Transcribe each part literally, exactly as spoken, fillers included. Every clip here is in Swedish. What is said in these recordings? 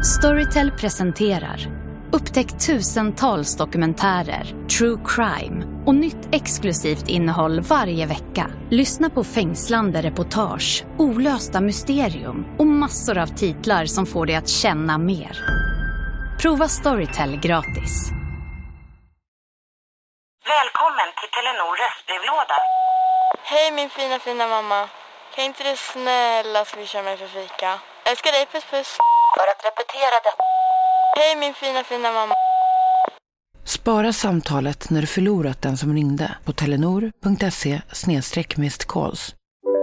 Storytel presenterar upptäck tusentals dokumentärer, true crime och nytt exklusivt innehåll varje vecka. Lyssna på fängslande reportage, olösta mysterium och massor av titlar som får dig att känna mer. Prova Storytel gratis. Välkommen till Telenor röstbrevlåda. Hej min fina fina mamma. Kan inte du snälla swisha mig för fika? Älskar dig, puss puss. För att repetera det. Hej min fina fina mamma. Spara samtalet när du förlorat den som ringde på telenor punkt se snedstreck missed calls.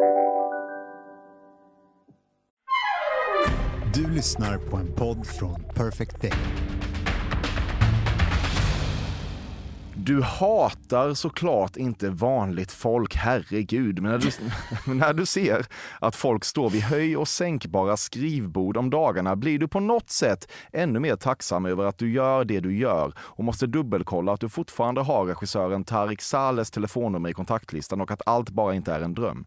Du lyssnar på en podd från Perfect Day. Du hatar såklart inte vanligt folk, herregud. Men när du, men när du ser att folk står vid höj- och sänkbara skrivbord om dagarna blir du på något sätt ännu mer tacksam över att du gör det du gör och måste dubbelkolla att du fortfarande har regissören Tarik Salehs telefonnummer i kontaktlistan och att allt bara inte är en dröm.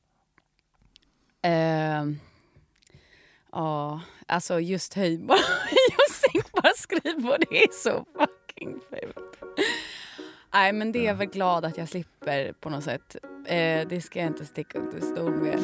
Uh, ja, alltså just höjbara och sänkbara skrivbord, det är så fucking fult. Nej, men det är jag väl glad att jag slipper på något sätt. Eh, det ska jag inte sticka under stol med.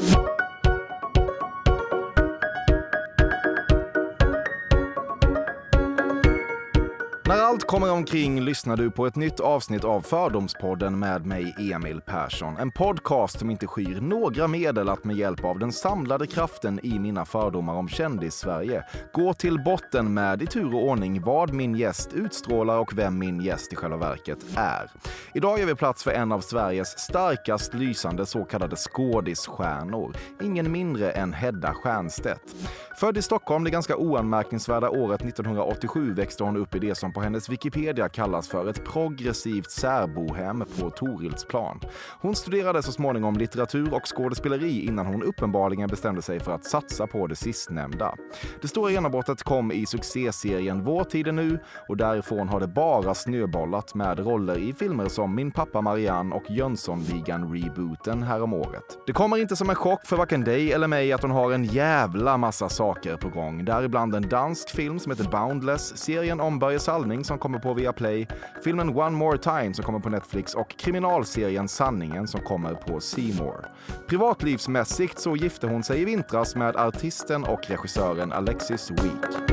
När allt kommer omkring lyssnar du på ett nytt avsnitt av Fördomspodden med mig, Emil Persson. En podcast som inte skyr några medel att med hjälp av den samlade kraften i mina fördomar om kändis-Sverige gå till botten med i tur och ordning vad min gäst utstrålar och vem min gäst i själva verket är. Idag är vi plats för en av Sveriges starkast lysande så kallade skådisstjärnor. Ingen mindre än Hedda Stiernstedt. Född i Stockholm det ganska oanmärkningsvärda året nittonhundraåttiosju växte hon upp i det som på hennes Wikipedia kallas för ett progressivt särbohem på Torildsplan. Hon studerade så småningom litteratur och skådespeleri innan hon uppenbarligen bestämde sig för att satsa på det sistnämnda. Det stora genombrottet kom i succéserien Vår tid är nu och därifrån har det bara snöbollat med roller i filmer som Min pappa Marianne och Jönssonligan-rebooten härom året. Det kommer inte som en chock för varken dig eller mig att hon har en jävla massa saker på gång. Däribland en dansk film som heter Boundless, serien om Börje Salming som kommer på Viaplay, filmen One More Time som kommer på Netflix och kriminalserien Sanningen som kommer på C More. Privatlivsmässigt så gifte hon sig i vintras med artisten och regissören Alexis Week.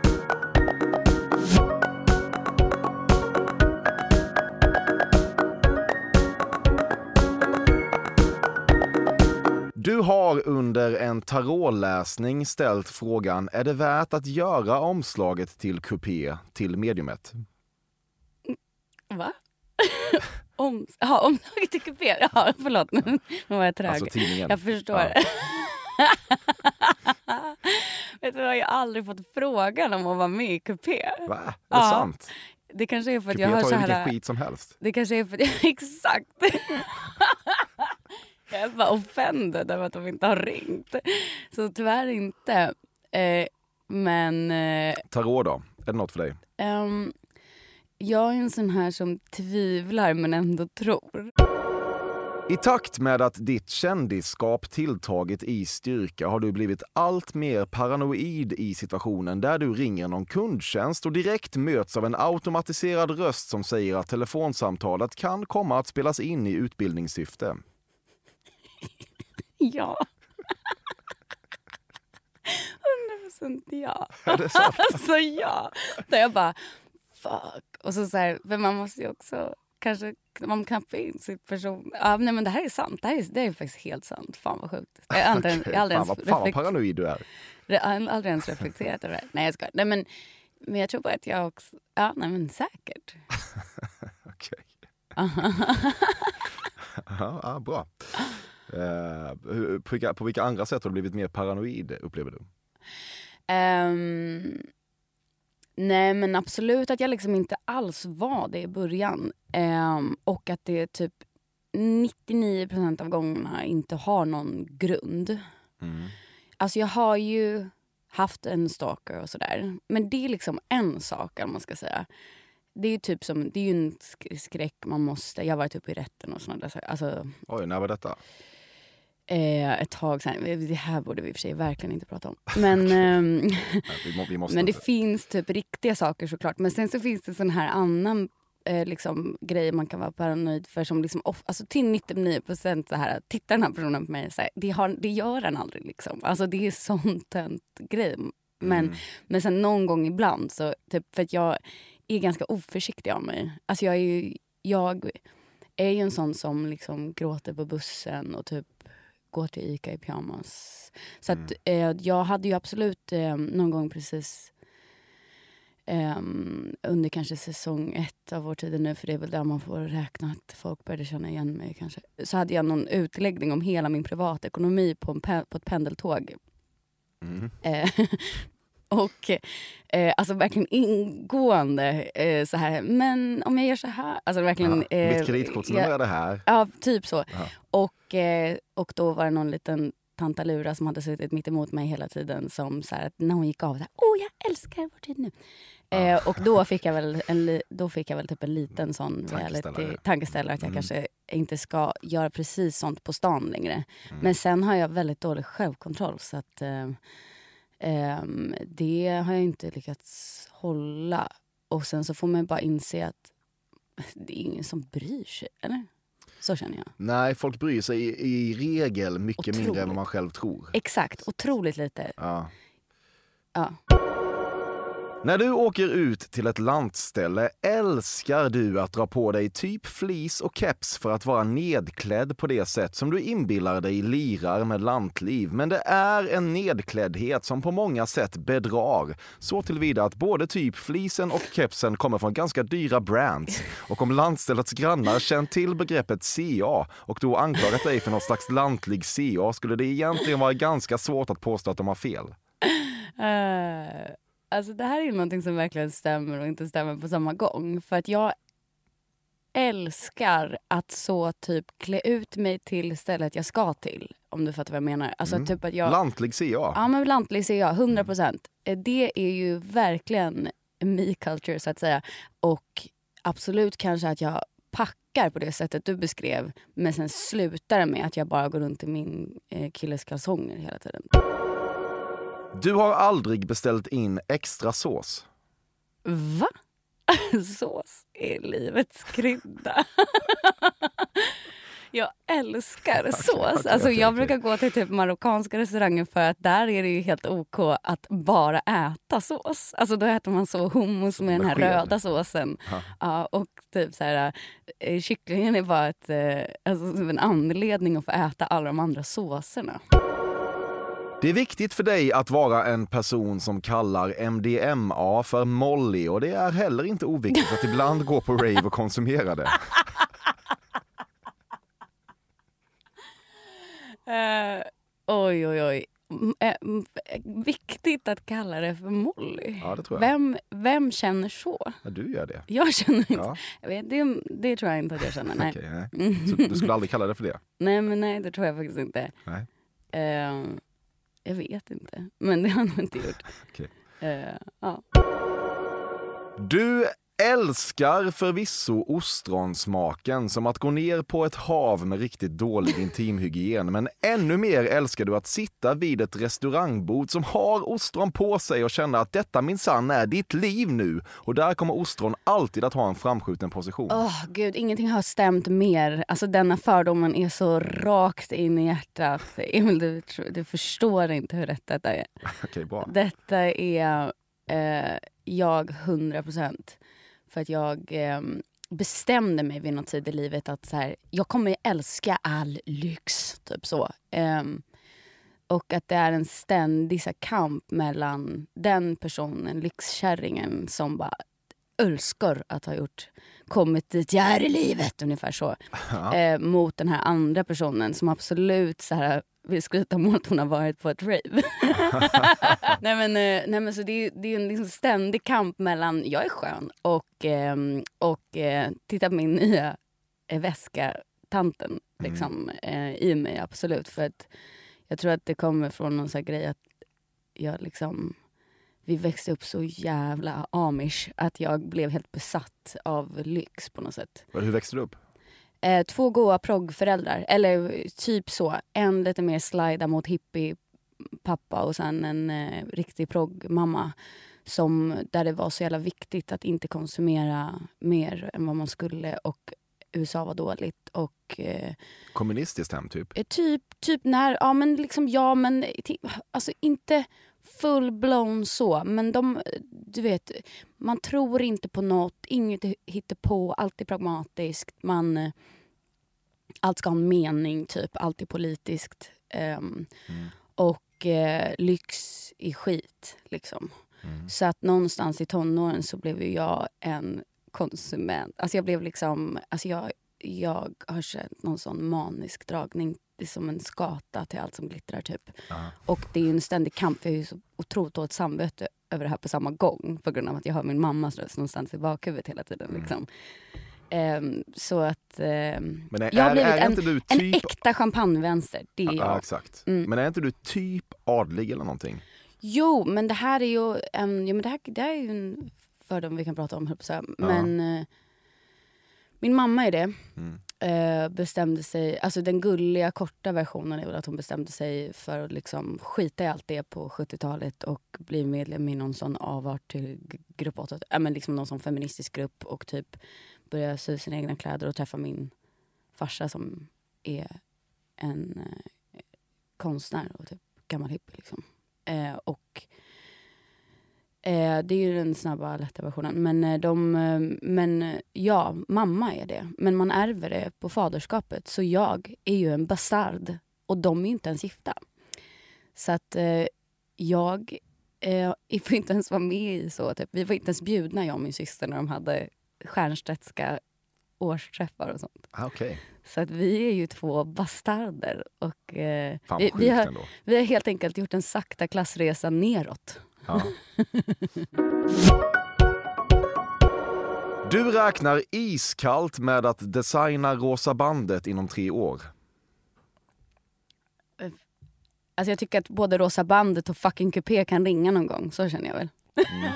Du har under en tarotläsning ställt frågan, är det värt att göra omslaget till kupé till mediumet? Va? Om, ja, omslaget till kupé? Ja, förlåt. Nu var jag trög. Alltså tidningen. Jag förstår. Ja. Vet du, jag har ju aldrig fått frågan om att vara med i kupé. Va? Är det ja. sant? Det kanske är för att kupé jag har tar så ju här... vilken skit som helst. Det kanske är för att jag... Exakt. Jag är bara offended över att de inte har ringt. Så tyvärr inte. Eh, men... Eh, Tarot då? Är det något för dig? Um, jag är en sån här som tvivlar men ändå tror. I takt med att ditt kändisskap tilltagit i styrka har du blivit allt mer paranoid i situationen där du ringer någon kundtjänst och direkt möts av en automatiserad röst som säger att telefonsamtalet kan komma att spelas in i utbildningssyfte. Ja. hundra procent ja. Är det sant? Alltså ja. Där jag bara, fuck. Och så så här, för man måste ju också kanske, man kan få in sitt person. Ja, nej men det här är sant. Det här är, det är faktiskt helt sant. Fan vad sjukt. Jag har aldrig, okay, jag aldrig fan, ens vad, fan vad reflekt- paranoid du är. Jag har aldrig ens reflekterat över det. Nej jag ska. Nej men, men jag tror bara att jag också, ja nej men säkert. Okej. ja, ja, bra. Uh, på, vilka, på vilka andra sätt har du blivit mer paranoid, upplever du? Um, nej men absolut att jag liksom inte alls var det i början. Um, och att det typ nittionio procent av gångerna inte har någon grund. Mm. Alltså jag har ju haft en stalker och sådär. Men det är liksom en sak, om man ska säga. Det är ju typ som, det är ju en skräck man måste, jag har varit uppe i rätten och sådana där saker. Alltså, oj, när var detta? Eh, ett tag sen, det här borde vi i och för sig verkligen inte prata om. Men, ehm, Nej, vi må, vi måste men det inte. finns typ riktiga saker såklart. Men sen så finns det sån här annan eh, liksom, grej man kan vara paranoid för. Som liksom off, alltså till nittionio procent så här, tittar den här personen på mig så här, det, har, det gör den aldrig liksom. Alltså det är sånt en grej. Men, Mm. men sen någon gång ibland så, typ, för att jag är ganska oförsiktig av mig. Alltså jag är ju, jag är ju en sån som liksom gråter på bussen och typ går till Ica i pyjamas. Så att eh, jag hade ju absolut eh, någon gång precis eh, under kanske säsong ett av vår tid nu, för det är väl där man får räkna att folk började känna igen mig kanske. Så hade jag någon utläggning om hela min privatekonomi på, en pe- på ett pendeltåg. Mm. Eh, och eh, alltså verkligen ingående eh, så här, men om jag gör så här, alltså verkligen Ja, eh, mitt kreditkortsnummer är det här. Ja, typ så. Ja. Och, eh, och då var det någon liten tantalura som hade suttit mitt emot mig hela tiden, som så här, att när hon gick av, så här, åh jag älskar vår tid nu. Eh, och då fick jag väl en, li- då fick jag väl typ en liten sån Tankeställare. reality, tankeställare att jag Mm. kanske inte ska göra precis sånt på stan längre. Mm. Men sen har jag väldigt dålig självkontroll, så att eh, ehm, det har jag inte lyckats hålla. Och sen så får man bara inse att det är ingen som bryr sig, eller? Så känner jag. Nej, folk bryr sig i, i regel mycket Otroligt. mindre än vad man själv tror. Exakt, otroligt lite. Ja. Ja. När du åker ut till ett lantställe älskar du att dra på dig typ flis och keps för att vara nedklädd på det sätt som du inbillar dig lirar med lantliv. Men det är en nedkläddhet som på många sätt bedrar. Så tillvida att både typ flisen och kepsen kommer från ganska dyra brands. Och om lantställets grannar känt till begreppet C A och då anklagat dig för något slags lantlig C A, skulle det egentligen vara ganska svårt att påstå att de har fel. Uh, alltså det här är ju någonting som verkligen stämmer och inte stämmer på samma gång. För att jag älskar att så typ klä ut mig till stället jag ska till. Om du fattar vad jag menar. Alltså Mm. typ att jag... Lantlig C A. Ja, men lantlig ser jag, hundra procent. Det är ju verkligen me culture så att säga. Och absolut kanske att jag packar på det sättet du beskrev. Men sen slutar det med att jag bara går runt i min eh, killes kalsonger hela tiden. Du har aldrig beställt in extra sås. Va? Sås är livets krydda. Jag älskar sås. okej, Alltså okej, jag okej. brukar gå till typ marockanska restauranger för att där är det ju helt OK att bara äta sås. Alltså då äter man så hummus med den här Med sked. röda såsen. Ja. Ja, och typ så här, eh, kycklingen är bara ett, eh, alltså, en anledning att få äta alla de andra såserna. Det är viktigt för dig att vara en person som kallar M D M A för Molly, och det är heller inte oviktigt att ibland gå på rave och konsumera det. Uh, oj, oj, oj. M- eh, m- viktigt att kalla det för Molly. Ja, det tror jag. Vem, vem känner så? Ja, du gör det. Jag känner inte. Ja. Jag vet, det, det tror jag inte att jag känner. Nej. Okej, nej. Så du skulle aldrig kalla det för det? nej, men nej, det tror jag faktiskt inte. Nej. Uh, jag vet inte. Men det har jag inte gjort. Okej. Uh, ja. Du älskar förvisso ostronsmaken som att gå ner på ett hav med riktigt dålig intimhygien, men ännu mer älskar du att sitta vid ett restaurangbord som har ostron på sig och känna att detta minsann är ditt liv nu, och där kommer ostron alltid att ha en framskjuten position. Åh gud, ingenting har stämt mer. Alltså denna fördomen är så rakt in i hjärtat. Emil, du, du förstår inte hur rätt detta är. Okej, bra. Detta är eh, jag hundra procent. För att jag eh, bestämde mig vid någon tid i livet att så här, jag kommer älska all lyx. Typ så. Eh, och att det är en ständig så här, kamp mellan den personen, lyxkärringen, som bara älskar att ha gjort, kommit dit jag är i livet, ungefär så. Ja. Eh, mot den här andra personen som absolut så här vill skryta om att hon har varit på ett rave. nej, men, eh, nej men så det är, det är en liksom ständig kamp mellan jag är skön och, eh, och eh, titta på min nya eh, väska, tanten liksom, eh, i mig, absolut. För att jag tror att det kommer från någon sån här grej att jag liksom, vi växte upp så jävla amish att jag blev helt besatt av lyx på något sätt. Hur växte du upp? Eh, två goa proggföräldrar. Eller typ så. En lite mer slida mot hippie pappa och sen en eh, riktig proggmamma. Som, där det var så jävla viktigt att inte konsumera mer än vad man skulle. Och U S A var dåligt. Och, eh, kommunistiskt hem typ? Typ, typ när, ja men liksom ja men alltså inte full-blown så, men de, du vet, man tror inte på något, inget hittar på, allt är pragmatiskt, man, allt ska ha en mening typ, allt är politiskt um, mm. och uh, lyx i skit liksom. Mm. Så att någonstans i tonåren så blev ju jag en konsument, alltså jag blev liksom, alltså jag jag har känt någon sån manisk dragning. Det är som en skata till allt som glittrar typ. Uh-huh. Och det är ju en ständig kamp. Jag är ju så otroligt dåligt samvete över det här på samma gång. På grund av att jag hör min mammas röst någonstans i bakhuvudet hela tiden. Mm. Liksom. Um, så att um, Men är, jag har blivit är, är en, inte du typ... en äkta champagnevänster. Det är ja, jag. exakt. Mm. Men är inte du typ adlig eller någonting? Jo, men det här är ju en, jo, men det här, det här är ju en fördom vi kan prata om. Så här. Men uh, min mamma är det. Mm. Uh, bestämde sig, alltså den gulliga korta versionen är väl att hon bestämde sig för att liksom skita i allt det på sjuttiotalet och bli medlem i någon sån avart till grupp åtta, äh, men liksom någon sån feministisk grupp och typ börja sy sina egna kläder och träffa min farsa som är en uh, konstnär och typ gammal hippie liksom. Uh, och Eh, det är ju den snabba, lätta versionen. Men, eh, de, eh, men ja, mamma är det. Men man ärver det på faderskapet. Så jag är ju en bastard. Och de är inte ens gifta. Så att eh, jag eh, får inte ens vara med i så. Typ. Vi var inte ens bjudna, jag och min syster, när de hade stjärnstedtska årsträffar och sånt. Okay. Så att vi är ju två bastarder. Och, eh, Fan, vi, vi, har, ändå. vi har helt enkelt gjort en sakta klassresa neråt. Ja. Du räknar iskallt med att designa Rosa bandet inom tre år. Alltså jag tycker att både Rosa bandet och fucking kupé kan ringa någon gång. Så känner jag väl. Mm.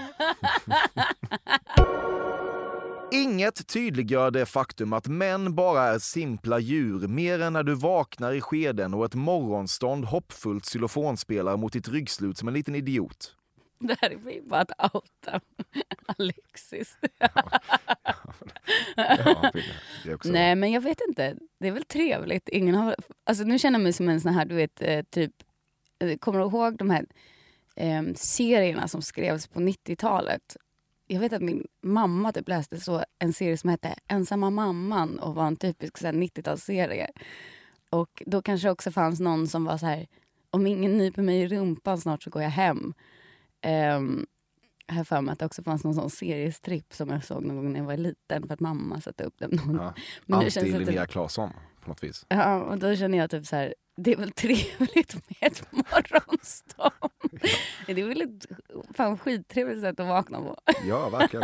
Inget tydliggör det faktum att män bara är simpla djur mer än när du vaknar i skeden och ett morgonstånd hoppfullt xylofonspelare mot ditt ryggslut som en liten idiot. Det här är bara att outa Alexis. Ja, ja, det är också... Nej, men jag vet inte. Det är väl trevligt. Ingen har... Alltså nu känner jag mig som en sån här, du vet, eh, typ... Kommer du ihåg de här eh, serierna som skrevs på nittiotalet? Jag vet att min mamma typ läste så en serie som hette Ensamma mamman och var en typisk så här, nittiotalsserie. Och då kanske också fanns någon som var så här: om ingen nyper mig i rumpan snart så går jag hem. Um, här för mig att det också fanns någon sån seriestripp som jag såg någon gång när jag var liten för att mamma satte upp den. Ja. Men det känns Linnea typ... Claesson på något vis. Ja, och då känner jag typ så här: det är väl trevligt med ett morgonstånd. Ja. Det är väl ett fan skittrevligt sätt att vakna på. Ja, verkligen.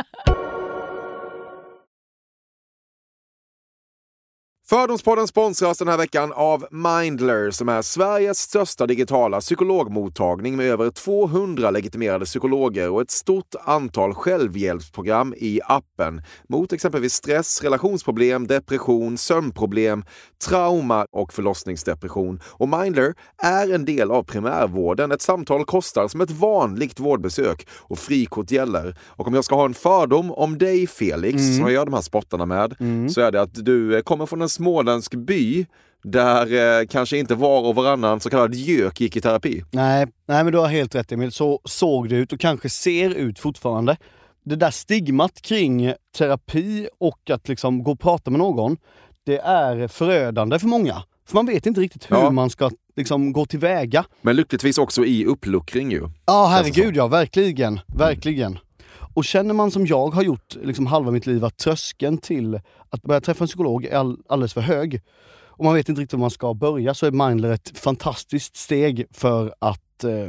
Fördomspodden sponsras den här veckan av Mindler som är Sveriges största digitala psykologmottagning med över tvåhundra legitimerade psykologer och ett stort antal självhjälpsprogram i appen mot exempelvis stress, relationsproblem, depression, sömnproblem, trauma och förlossningsdepression. Och Mindler är en del av primärvården. Ett samtal kostar som ett vanligt vårdbesök och frikort gäller. Och om jag ska ha en fördom om dig, Felix, mm. som jag gör de här spottarna med, mm. så är det att du kommer från en småländsk by där eh, kanske inte var och varannan så kallad gök gick i terapi. Nej, nej men du har helt rätt, Emil. Så såg det ut och kanske ser ut fortfarande. Det där stigmat kring terapi och att liksom gå och prata med någon, det är förödande för många. För man vet inte riktigt hur ja. man ska liksom gå tillväga. Men lyckligtvis också i uppluckring ju. Ja, herregud, ja, verkligen. Verkligen. Mm. Och känner man som jag har gjort liksom halva mitt liv att tröskeln till att börja träffa en psykolog är all, alldeles för hög. Och man vet inte riktigt hur man ska börja, så är Mindler ett fantastiskt steg för att eh,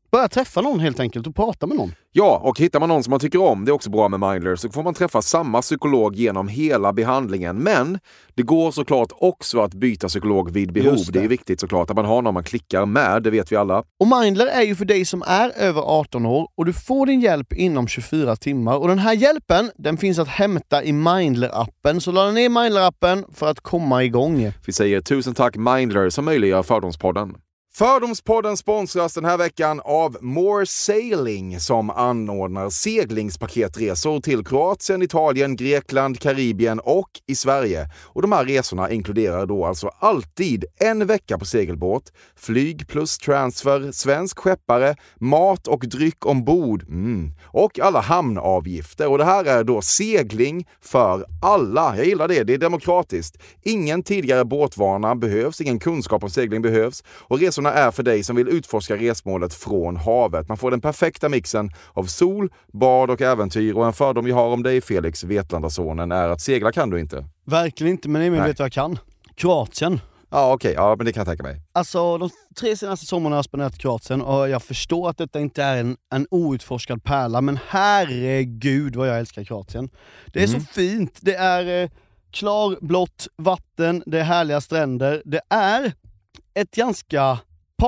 Börja träffa någon helt enkelt och prata med någon. Ja, och hittar man någon som man tycker om, det är också bra med Mindler, så får man träffa samma psykolog genom hela behandlingen. Men det går såklart också att byta psykolog vid behov. Det. det är viktigt såklart att man har någon man klickar med, det vet vi alla. Och Mindler är ju för dig som är över arton år och du får din hjälp inom tjugofyra timmar. Och den här hjälpen, den finns att hämta i Mindler-appen. Så ladda ner Mindler-appen för att komma igång. Vi säger tusen tack Mindler som möjliggör Fördomspodden. Fördomspodden sponsras den här veckan av More Sailing som anordnar seglingspaketresor till Kroatien, Italien, Grekland, Karibien och i Sverige. Och de här resorna inkluderar då alltså alltid en vecka på segelbåt, flyg plus transfer, svensk skeppare, mat och dryck ombord mm. och alla hamnavgifter. Och det här är då segling för alla. Jag gillar det, det är demokratiskt. Ingen tidigare båtvana behövs, ingen kunskap om segling behövs och resorna är för dig som vill utforska resmålet från havet. Man får den perfekta mixen av sol, bad och äventyr. Och en fördom vi har om dig, Felix Vetlandasonen, är att segla kan du inte. Verkligen inte, men Emil vet vad jag kan. Kroatien. Ja, okej. Okay. Ja, men det kan jag tänka mig. Alltså, de tre senaste sommarna har jag spenderat i Kroatien och jag förstår att detta inte är en, en outforskad pärla, men herregud vad jag älskar Kroatien. Det är mm. så fint. Det är eh, klarblått vatten, det är härliga stränder. Det är ett ganska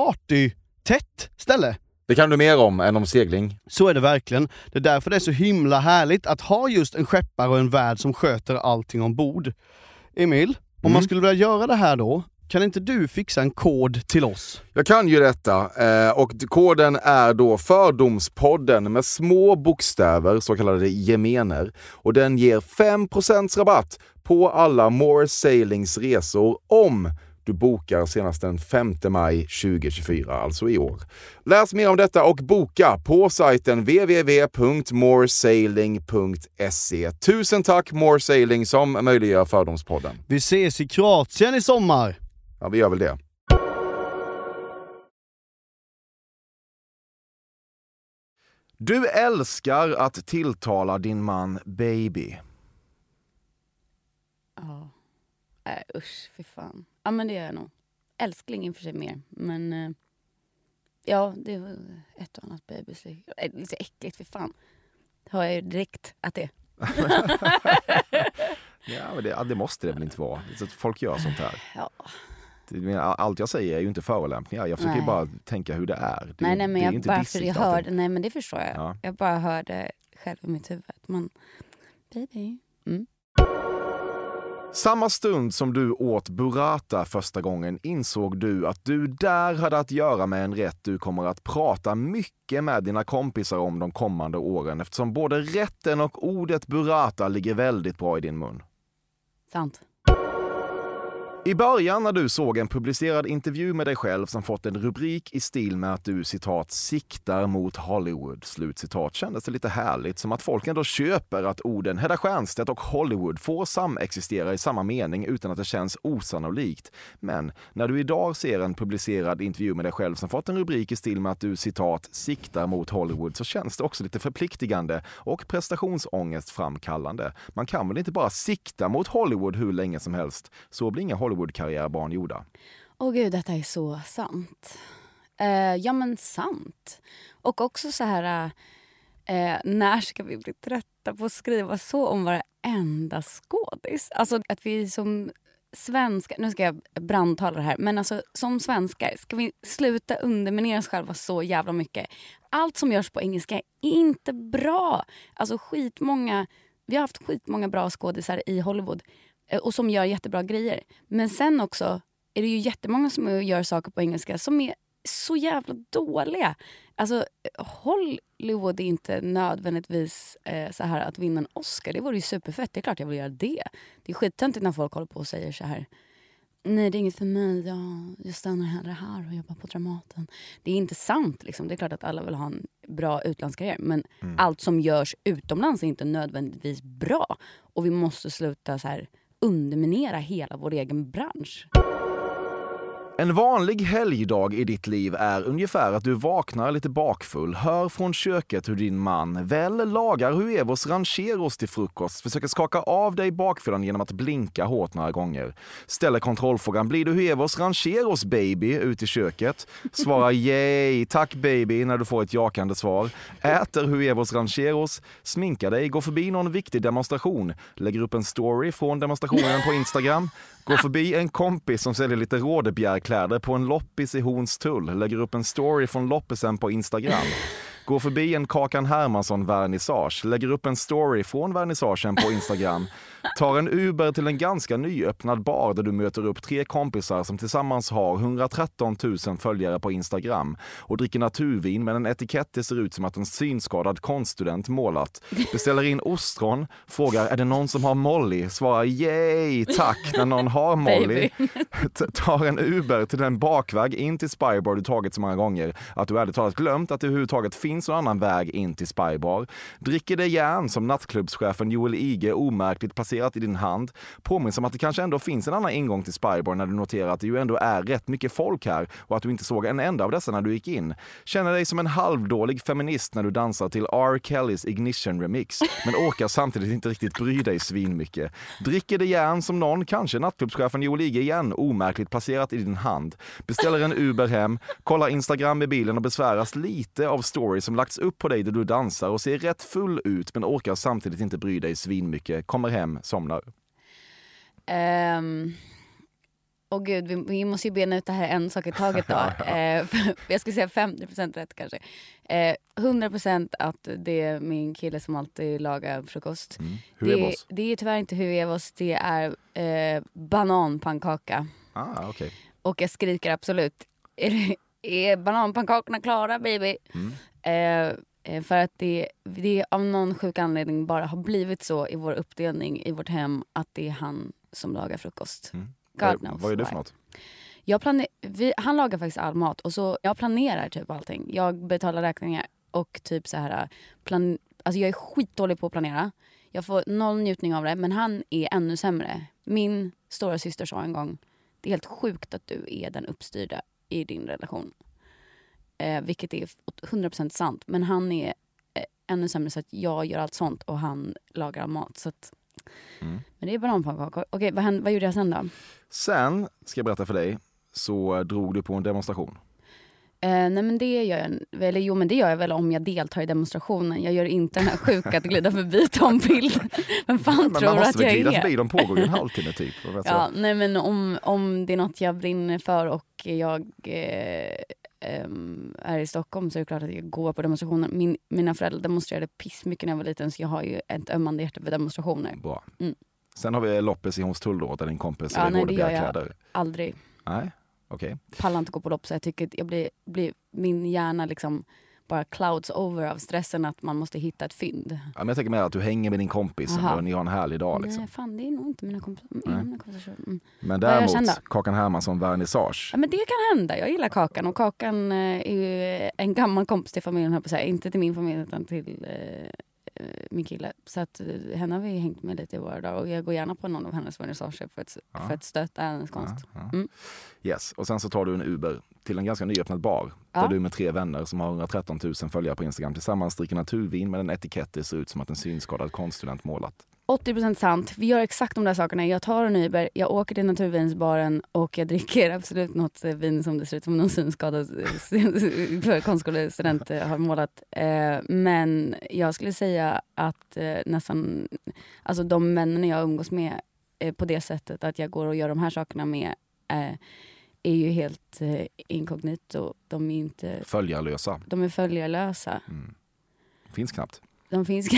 party-tätt ställe. Det kan du mer om än om segling. Så är det verkligen. Det är därför det är så himla härligt att ha just en skeppare och en värd som sköter allting ombord. Emil, mm. om man skulle vilja göra det här då, kan inte du fixa en kod till oss? Jag kan ju detta och koden är då Fördomspodden med små bokstäver, så kallade gemener. Och den ger fem procent rabatt på alla More Sailings resor om du bokar senast den femte maj tjugohundratjugofyra, alltså i år. Läs mer om detta och boka på sajten w w w punkt moresailing punkt se. Tusen tack More Sailing som möjliggör Fördomspodden. Vi ses i Kroatien i sommar. Ja, vi gör väl det. Du älskar att tilltala din man baby. Ja. Äh, usch, fy fan. Ja, men det gör jag nog. Älskling inför sig mer. Men eh, ja, det var ett och annat baby. Så, äh, lite äckligt, fy fan. Hör jag ju direkt att det ja, men det, det måste det väl inte vara. Så att folk gör sånt här. Ja. Det, allt jag säger är ju inte förolämpningar. Jag försöker nej. bara tänka hur det är. Det, nej, nej, men det är jag inte bara för jag hörde, nej, men det förstår jag. Ja. Jag bara hörde själv i mitt huvud. Men, baby. Mm. Samma stund som du åt burrata första gången insåg du att du där hade att göra med en rätt du kommer att prata mycket med dina kompisar om de kommande åren, eftersom både rätten och ordet burrata ligger väldigt bra i din mun. Sant. I början när du såg en publicerad intervju med dig själv som fått en rubrik i stil med att du, citat, siktar mot Hollywood, slutcitat, kändes det lite härligt, som att folk ändå köper att orden Hedda Stiernstedt och Hollywood får samexistera i samma mening utan att det känns osannolikt. Men när du idag ser en publicerad intervju med dig själv som fått en rubrik i stil med att du, citat, siktar mot Hollywood, så känns det också lite förpliktigande och prestationsångest framkallande. Man kan väl inte bara sikta mot Hollywood hur länge som helst, så blir inga Hollywood-karriärbarn gjorda. Åh gud, detta är så sant. Uh, ja men sant. Och också så här, uh, när ska vi bli trötta på att skriva så om varenda skådis? Alltså att vi som svenskar, nu ska jag brandtala det här, men alltså som svenskar ska vi sluta underminera oss själva så jävla mycket. Allt som görs på engelska är inte bra. Alltså skitmånga, vi har haft skitmånga bra skådisar i Hollywood och som gör jättebra grejer. Men sen också är det ju jättemånga som gör saker på engelska som är så jävla dåliga. Alltså Hollywood är inte nödvändigtvis eh, så här att vinna en Oscar. Det vore ju superfett, det är klart jag vill göra det. Det är skittöntigt när folk håller på och säger så här: nej, det är inget för mig, jag, jag stannar hellre här och jobbar på Dramaten. Det är inte sant liksom. Det är klart att alla vill ha en bra utlandskarriär, men mm. allt som görs utomlands är inte nödvändigtvis bra. Och vi måste sluta så här underminera hela vår egen bransch. En vanlig helgdag i ditt liv är ungefär att du vaknar lite bakfull, hör från köket hur din man väl lagar huevos rancheros till frukost, försöker skaka av dig bakfyllan genom att blinka hårt några gånger. Ställer kontrollfrågan, blir du huevos rancheros baby ut i köket? Svarar yay, tack baby när du får ett jakande svar. Äter huevos rancheros, sminkar dig, går förbi någon viktig demonstration, lägger upp en story från demonstrationen på Instagram, går förbi en kompis som säljer lite rådebjärkläder på en loppis i Hornstull, lägger upp en story från loppisen på Instagram. Går förbi en Kakan Hermansson-vernissage, lägger upp en story från vernissagen på Instagram. Tar en Uber till en ganska nyöppnad bar där du möter upp tre kompisar som tillsammans har hundratretton tusen följare på Instagram och dricker naturvin med en etikett det ser ut som att en synskadad konststudent målat. Beställer in ostron, frågar är det någon som har Molly? Svarar yay, tack när någon har Molly. Tar en Uber till den bakväg in till Spybar du tagit så många gånger att du ärligt talat glömt att det överhuvudtaget finns någon annan väg in till Spybar. Dricker det järn som nattklubbschefen Joel Ige omärkligt passerat i din hand. Påminns om att det kanske ändå finns en annan ingång till Spybar när du noterar att det ju ändå är rätt mycket folk här och att du inte såg en enda av dessa när du gick in. Känner dig som en halvdålig feminist när du dansar till R. Kellys Ignition Remix men orkar samtidigt inte riktigt bry dig svinmycket. Dricker det järn som någon, kanske nattklubbschefen Joel Ige igen, omärkligt passerat i din hand. Beställer en Uber hem, kollar Instagram i bilen och besväras lite av stories som lagts upp på dig där du dansar och ser rätt full ut men orkar samtidigt inte bry dig svinmycket. Kommer hem, somnar. Um, och gud, vi, vi måste ju bena ut det här en sak i taget då. uh, jag skulle säga femtio procent rätt kanske. Uh, hundra procent att det är min kille som alltid lagar frukost. Mm. Det, det är tyvärr inte huevos, det är uh, bananpannkaka. Ah, okay. Och jag skriker absolut. Är, är bananpannkakorna klara, baby? Mm. Uh, För att det, det av någon sjuk anledning bara har blivit så i vår uppdelning i vårt hem att det är han som lagar frukost. Mm. God vad, knows vad är det why. för något? Jag planer, vi, han lagar faktiskt all mat och så jag planerar typ allting. Jag betalar räkningar och typ så här plan, alltså jag är skitdålig på att planera. Jag får noll njutning av det, men han är ännu sämre. Min stora syster sa en gång, det är helt sjukt att du är den uppstyrda i din relation. Eh, vilket är hundra procent sant. Men han är eh, ännu sämre så att jag gör allt sånt och han lagar mat. Så att, mm. Men det är bananpannkakor. Okej, vad, vad gjorde jag sen då? Sen, ska jag berätta för dig, så drog du på en demonstration. Eh, nej men det gör jag, eller jo men det gör jag väl om jag deltar i demonstrationen. Jag gör inte den här sjuka att glida förbi Tom Bild. Men fan men tror att jag är? glida förbi, de pågår ju en halvtimme typ. Ja, nej men om, om det är något jag brinner för och jag eh, Um, är i Stockholm så är det klart att jag går på demonstrationer. Min, mina föräldrar demonstrerade piss mycket när jag var liten så jag har ju ett ömmande hjärta för demonstrationer. Bra. Mm. Sen har vi loppis i Hornstull då där din kompis ja, är nej, det gör jag kläder. aldrig. Nej, okej. Okay. Pallar inte gå på lopp så jag tycker jag blir, blir min hjärna liksom bara clouds over av stressen att man måste hitta ett fynd. Ja, men jag tänker mer att du hänger med din kompis och ni har en härlig dag. Liksom. Nej, fan det är nog inte mina kompisar. Mm. Men däremot Kakan Hermansson vernissage. Ja, men det kan hända. Jag gillar Kakan och Kakan är ju en gammal kompis till familjen här på sig. Inte till min familj utan till eh, min kille. Så att henne har vi hängt med lite i våra dagar och jag går gärna på någon av hennes vernissager för att, ja. för att stötta hennes konst. Ja, ja. Mm. Yes, och sen så tar du en Uber till en ganska nyöppnad bar ja. Där du med tre vänner som har hundratretton tusen följare på Instagram tillsammans dricker naturvin med en etikett det ser ut som att en synskadad konststudent målat. åttio procent sant. Vi gör exakt de där sakerna. Jag tar en Uber, jag åker till naturvinsbaren och jag dricker absolut något vin som det ser ut som någon synskadad konstskolestudent har målat. Men jag skulle säga att nästan, alltså de männen jag umgås med på det sättet att jag går och gör de här sakerna med är ju helt inkognito. De är inte följarlösa. De är följarlösa. Mm. Finns knappt. De finns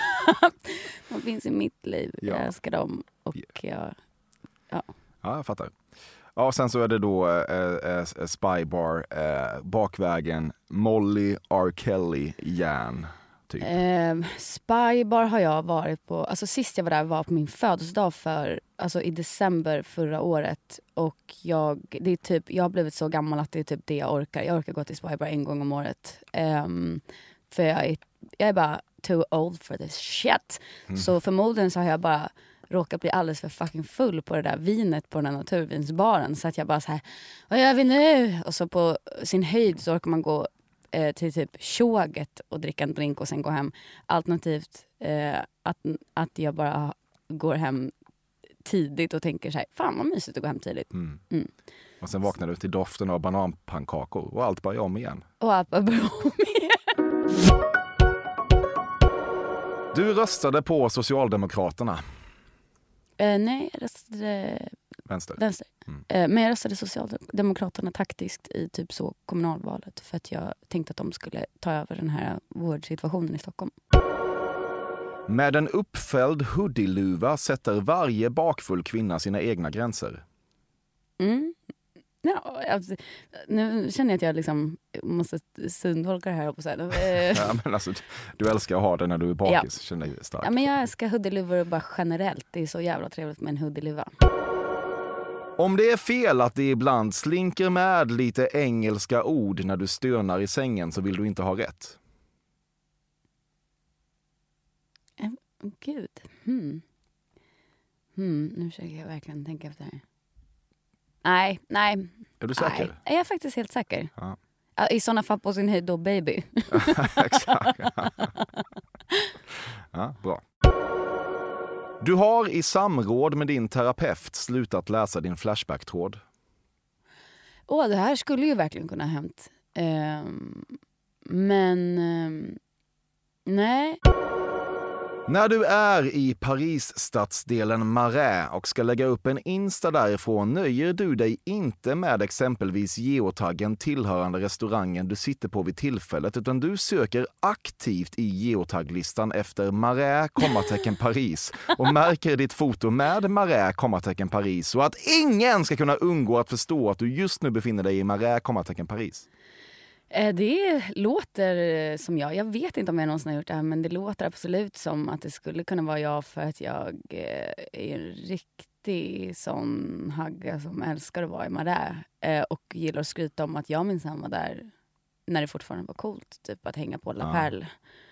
de finns i mitt liv. Ja. Jag älskar dem och jag, ja. Ja, jag fattar. Ja, sen så är det då äh, äh, Spybar, äh, bakvägen, Molly, R. Kelly, järn. Typ. Eh, Spybar har jag varit på, alltså sist jag var där var på min födelsedag för, alltså i december förra året och jag, det är typ, jag har blivit så gammal att det är typ det jag orkar. Jag orkar gå till Spybar en gång om året. Eh, för jag är, jag är bara too old for this shit. Mm. Så förmodligen så har jag bara råkade bli alldeles för fucking full på det där vinet på den här naturvinsbaren. Så att jag bara så här, vad gör vi nu? Och så på sin höjd så orkar man gå eh, till typ tjoget och dricka en drink och sen gå hem. Alternativt eh, att, att jag bara går hem tidigt och tänker så här, fan vad mysigt att gå hem tidigt. Mm. Mm. Och sen vaknar du till doften av bananpannkakor och allt bara om igen. Och allt bara bra om igen. Du röstade på Socialdemokraterna. Eh, nej, jag röstade Vänster. vänster. Mm. Eh, men jag röstade Socialdemokraterna taktiskt i typ så kommunalvalet. För att jag tänkte att de skulle ta över den här vårdsituationen i Stockholm. Med en uppfälld hoodie-luva sätter varje bakfull kvinna sina egna gränser. Mm. Ja, alltså, nu känner jag att jag liksom måste syntolka det här. På så här. Ja, men alltså, du älskar att ha det när du är bakis. Ja. Känner dig stark. Ja, men jag älskar hoodie-luvor bara generellt. Det är så jävla trevligt med en hoodie-luva. Om det är fel att det ibland slinker med lite engelska ord när du stönar i sängen så vill du inte ha rätt. Oh, Gud. Hmm. Hmm. Nu försöker jag verkligen tänka efter här. Nej, nej. Är du säker? Nej, jag är faktiskt helt säker. Ja. I sådana fall på sin höjd då, baby. Exakt. Ja, bra. Du har i samråd med din terapeut slutat läsa din Flashback-tråd. Åh, det här skulle ju verkligen kunna ha hänt. Um, men... Um, nej. När du är i Paris-stadsdelen Marais och ska lägga upp en Insta därifrån nöjer du dig inte med exempelvis geotaggen tillhörande restaurangen du sitter på vid tillfället, utan du söker aktivt i geotagglistan efter Marais, kommatecken Paris och märker i ditt foto med Marais, kommatecken Paris så att ingen ska kunna undgå att förstå att du just nu befinner dig i Marais, kommatecken Paris. Det låter som jag. Jag vet inte om jag någonsin har gjort det här, men det låter absolut som att det skulle kunna vara jag för att jag är en riktig sån hagga som älskar att vara i Marais och gillar att skryta om att jag minsann var där när det fortfarande var coolt. Typ att hänga på La Perle.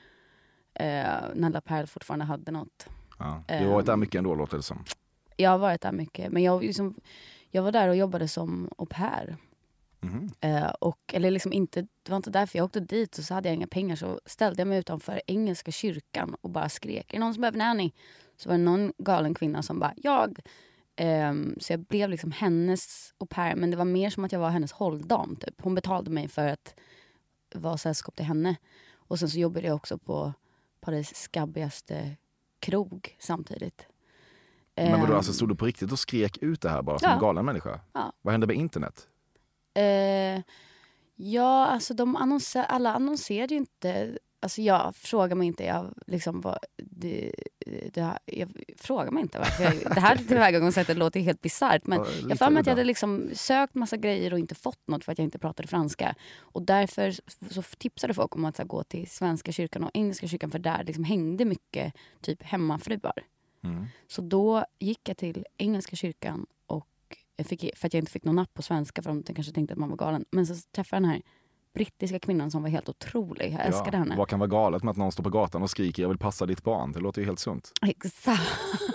Ja. När La Perle fortfarande hade något. Ja. Du har varit där mycket ändå, låter det som. Jag har varit där mycket, men jag, liksom, jag var där och jobbade som au pair. Mm. Uh, och, eller liksom inte, det var inte därför jag åkte dit och så hade jag inga pengar, så ställde jag mig utanför engelska kyrkan och bara skrek, är det någon som behöver nanny? Så var det någon galen kvinna som bara, jag um, så jag blev liksom hennes au pair, men det var mer som att jag var hennes hålldam typ. Hon betalade mig för att vara sällskap till henne. Och sen så jobbade jag också på Paris skabbigaste krog samtidigt. Men vadå, um, alltså stod du på riktigt och skrek ut det här bara som ja. en galen människa? Ja. Vad hände med internet? Uh, ja, alltså de annonser, alla annonserade ju inte. Alltså jag frågar mig inte, jag liksom vad det, det, jag frågar mig inte varför jag, det här tillvägagångssättet låter helt bisarrt, men ja, jag för mig att jag hade liksom sökt massa grejer och inte fått något för att jag inte pratade franska, och därför så tipsade folk om att så här, gå till svenska kyrkan och engelska kyrkan, för där liksom hängde mycket typ hemmafruar. Mm. Så då gick jag till engelska kyrkan och jag fick, för att jag inte fick någon napp på svenska, för de kanske tänkte att man var galen, men så träffade jag den här brittiska kvinnan som var helt otrolig. Jag älskade ja, henne. Vad kan vara galet med att någon står på gatan och skriker jag vill passa ditt barn? Det låter ju helt sunt. Exakt.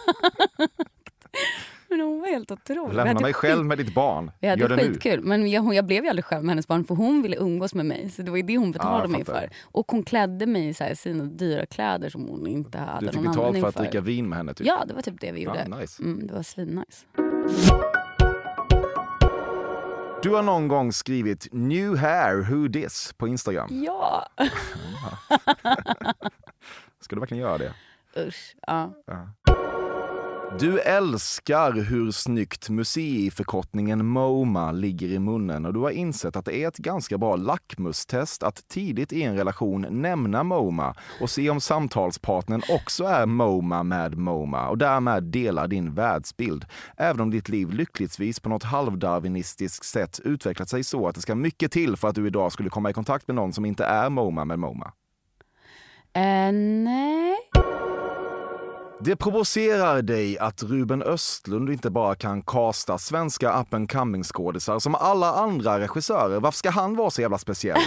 Men hon var helt otrolig. Lämna mig själv med ditt barn. Vi hade Gör det skitkul. Nu. Men jag, jag blev ju aldrig själv med hennes barn, för hon ville umgås med mig. Så det var ju det hon betalade ja, mig för. Och hon klädde mig i så här, sina dyra kläder som hon inte hade någon användning för. Du fick betalt för att dricka vin med henne typ. Ja, det var typ det vi gjorde. Ja, nice. Mm, det var svinnice. Du har någon gång skrivit new hair, who this på Instagram. Ja. Ska du verkligen göra det? Usch, ja. ja. Du älskar hur snyggt museiförkortningen MoMA ligger i munnen, och du har insett att det är ett ganska bra lackmustest att tidigt i en relation nämna MoMA och se om samtalspartnern också är MoMA med MoMA och därmed delar din världsbild. Även om ditt liv lyckligtvis på något halvdarwinistiskt sätt utvecklat sig så att det ska mycket till för att du idag skulle komma i kontakt med någon som inte är MoMA med MoMA. Uh, nej. Det provocerar dig att Ruben Östlund inte bara kan casta svenska up and coming skådisar som alla andra regissörer. Varför ska han vara så jävla speciell?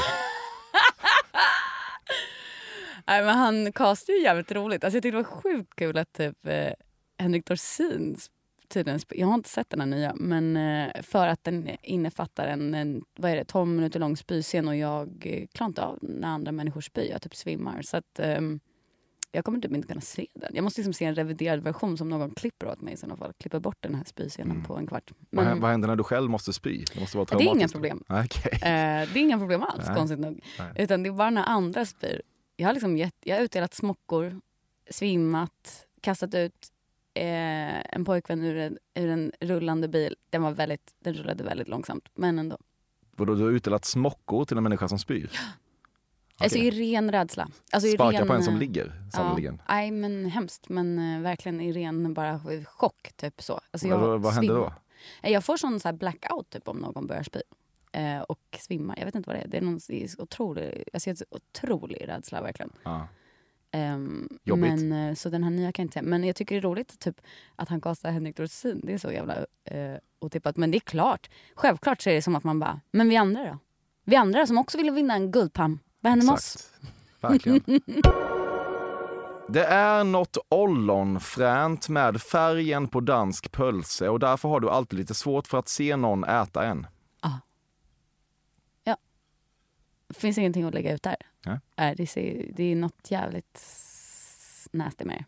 Nej, men han castade ju jävligt roligt. Alltså jag tyckte det var sjukt kul att typ Henrik Dorsins tydligen, jag har inte sett den här nya, men eh, för att den innefattar en, en vad är det, tolv minuter lång spyscen och jag eh, klarar inte av när andra människor spyr, jag typ svimmar. Så att eh, jag kommer typ inte kunna se den. Jag måste liksom se en reviderad version som någon klipper åt mig i sådana fall. Klipper bort den här spyscenen mm. på en kvart. Men, vad, vad händer när du själv måste spy? Det måste vara det är inga problem. Okay. Eh, det är inga problem alls, Nej. konstigt nog. Nej. Utan det är bara när andra spyr. Jag har liksom gett, jag har utdelat smockor, svimmat, kastat ut eh, en pojkvän ur en, ur en rullande bil. Den var väldigt, den rullade väldigt långsamt, men ändå. Vadå, du har utdelat smockor till en människa som spyr? Ja. Okay. Alltså i ren rädsla. Alltså i Sparka ren, på en som ligger, sannoliken. Ja, nej, men hemskt. Men uh, verkligen i ren bara chock, typ så. Alltså, jag vad vad händer då? Jag får sån så här blackout typ om någon börjar spy. Uh, och svimmar. Jag vet inte vad det är. Det är någon otrolig, alltså, otrolig rädsla, verkligen. Ja. Um, Jobbigt. Men, uh, så den här nya kan jag inte säga. Men jag tycker det är roligt typ, att han kastar Henrik Dorsin. Det är så jävla uh, otippat. Men det är klart. Självklart så är det som att man bara, men vi andra då? Vi andra som också vill vinna en guldpalm. Vad händer med oss? Verkligen. Det är något ollonfränt med färgen på dansk pölse och därför har du alltid lite svårt för att se någon äta en. Ah. Ja. Det finns ingenting att lägga ut där. Ja. Äh, det, ser, det är något jävligt nasty med det.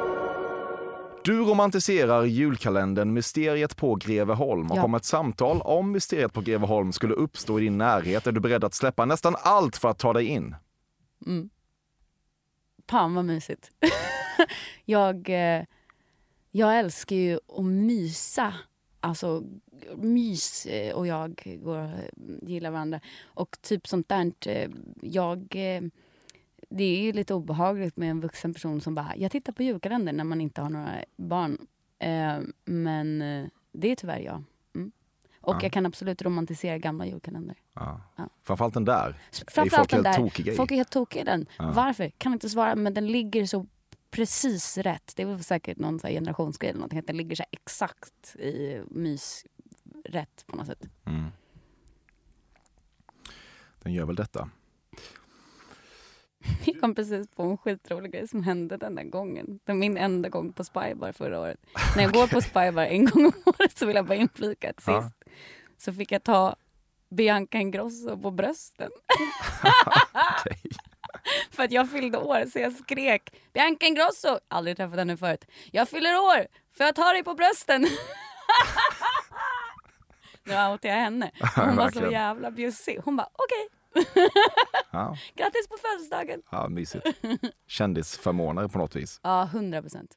Du romantiserar julkalendern Mysteriet på Greveholm och ja. om ett samtal om Mysteriet på Greveholm skulle uppstå i din närhet är du beredd att släppa nästan allt för att ta dig in. Mm. Fan vad mysigt. jag, eh, jag älskar ju att mysa. Alltså mys och jag går, gillar varandra. Och typ sånt där. Jag... Eh, det är ju lite obehagligt med en vuxen person som bara, jag tittar på julkalendern när man inte har några barn. Eh, men eh, det är tyvärr jag. Mm. Och ja. jag kan absolut romantisera gamla julkalender. Ja. Ja. Framförallt den där. Framförallt är folk den helt där. tokiga i. Folk är helt tokiga i den. Ja. Varför? Kan inte svara, men den ligger så precis rätt. Det är väl säkert någon så här generationsgrej eller någonting. Att den ligger så här exakt i mys rätt på något sätt. Mm. Den gör väl detta. Jag kom precis på en skitrolig grej som hände den där gången. Det var min enda gång på Spybar förra året. När jag går på Spybar en gång om året så vill jag bara inflika att sist. Ja. Så fick jag ta Bianca Ingrosso på brösten. Okay. För att jag fyllde år så jag skrek Bianca Ingrosso! Aldrig träffat henne förut. Jag fyller år! För jag tar dig på brösten! Nu outar jag henne. Hon var så jävla bjussig. Hon bara okej. Okay. Ja. Grattis på födelsedagen. Ja, mysigt. Kändisförmånare på något vis. Ja, hundra procent.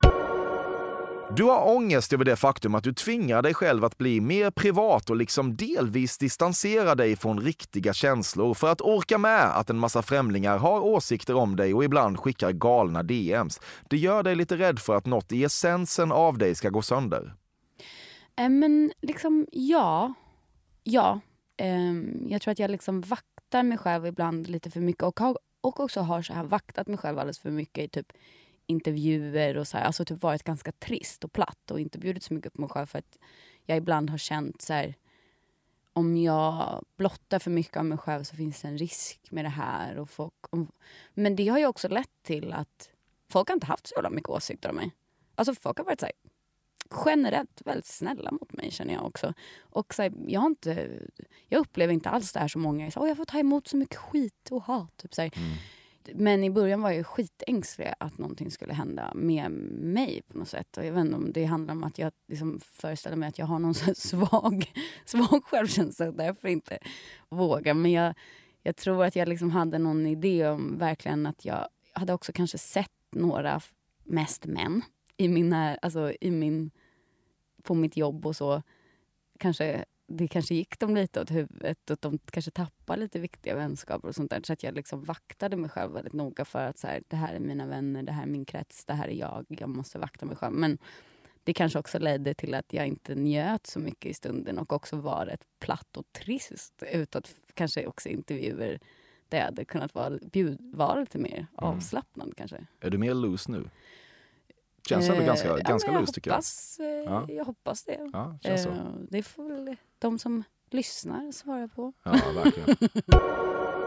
Du har ångest över det faktum att du tvingar dig själv att bli mer privat och liksom delvis distansera dig från riktiga känslor för att orka med att en massa främlingar har åsikter om dig och ibland skickar galna D M's. Det gör dig lite rädd för att något i essensen av dig ska gå sönder. Äh, men liksom, ja. Ja. Um, jag tror att jag liksom vaktar mig själv ibland lite för mycket och, har, och också har så här vaktat mig själv alldeles för mycket i typ intervjuer och så här, alltså typ varit ganska trist och platt och inte bjudit så mycket på mig själv för att jag ibland har känt så här, om jag blottar för mycket av mig själv så finns det en risk med det här och folk, om, men det har ju också lett till att folk har inte haft så jävla mycket åsikter om mig. Alltså folk har varit så här, generellt väldigt snälla mot mig känner jag också. Och så här, jag har inte jag upplever inte alls det här så många så, oh, jag får ta emot så mycket skit och hat typ så här. Mm. Men i början var jag skitängslig att någonting skulle hända med mig på något sätt. Och jag vet inte om det handlar om att jag liksom föreställer mig att jag har någon så svag, svag självkänsla och därför inte vågar. Men jag, jag tror att jag liksom hade någon idé om verkligen att jag hade också kanske sett några, mest män, i min, alltså i min, på mitt jobb och så. Kanske det kanske gick dem lite åt huvudet och de kanske tappade lite viktiga vänskaper och sånt där. Så att jag liksom vaktade mig själv väldigt noga för att så här, det här är mina vänner, det här är min krets, det här är jag. Jag måste vakta mig själv. Men det kanske också ledde till att jag inte njöt så mycket i stunden och också var rätt platt och trist utåt. Kanske också intervjuer där jag hade kunnat vara, bjud, vara lite mer avslappnad mm. kanske. Är du mer loose nu? Känns det ganska, eh, ganska ja, loose tycker hoppas, jag. Ja. Jag hoppas det. Ja, känns så. Eh, det får väl de som lyssnar svara på. Ja, verkligen.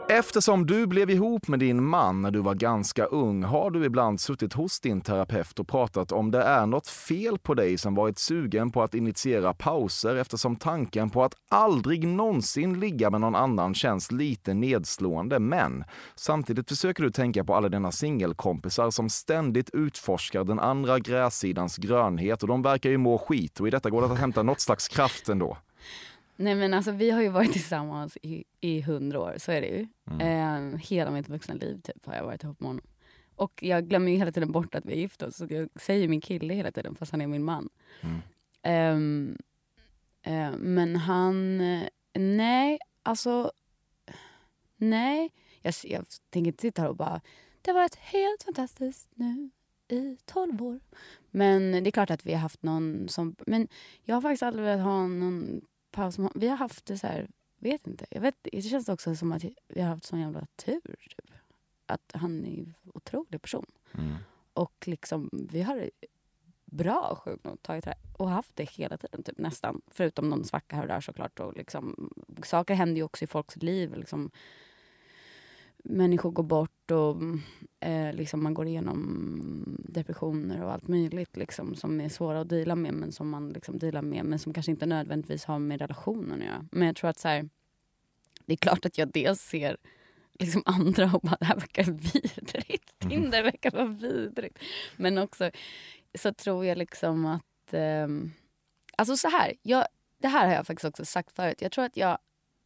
Eftersom du blev ihop med din man när du var ganska ung har du ibland suttit hos din terapeut och pratat om det är något fel på dig som varit sugen på att initiera pauser eftersom tanken på att aldrig någonsin ligga med någon annan känns lite nedslående. Men samtidigt försöker du tänka på alla dina singelkompisar som ständigt utforskar den andra grässidans grönhet och de verkar ju må skit och i detta går det att hämta något slags kraft ändå. Nej men alltså vi har ju varit tillsammans i, i hundra år, så är det ju. Mm. Eh, hela mitt vuxna liv typ har jag varit ihop med honom. Och jag glömmer ju hela tiden bort att vi är gifta oss. Så jag säger min kille hela tiden fast han är min man. Mm. Eh, eh, men han, nej, alltså, nej. Jag, jag tänker inte sitta här och bara, det har varit helt fantastiskt nu i tolv år. Men det är klart att vi har haft någon som, men jag har faktiskt aldrig velat ha någon paus. Vi har haft det så här, vet inte. Jag vet, det känns också som att vi har haft sån jävla tur. Typ. Att han är en otrolig person. Mm. Och liksom, vi har det bra sjukt nog tagit det här. Och haft det hela tiden, typ nästan. Förutom någon svacka här och där såklart. Och liksom, saker händer ju också i folks liv. Liksom, människor går bort och eh, liksom man går igenom depressioner och allt möjligt liksom, som är svåra att dela med men som man liksom delar med men som kanske inte nödvändigtvis har med relationen att göra. Men jag tror att så här, det är klart att jag dels ser liksom andra och bara det här verkar vidrigt. Tinder verkar vara vidrigt. Men också så tror jag liksom att eh, alltså så här, jag, det här har jag faktiskt också sagt förut. Jag tror att jag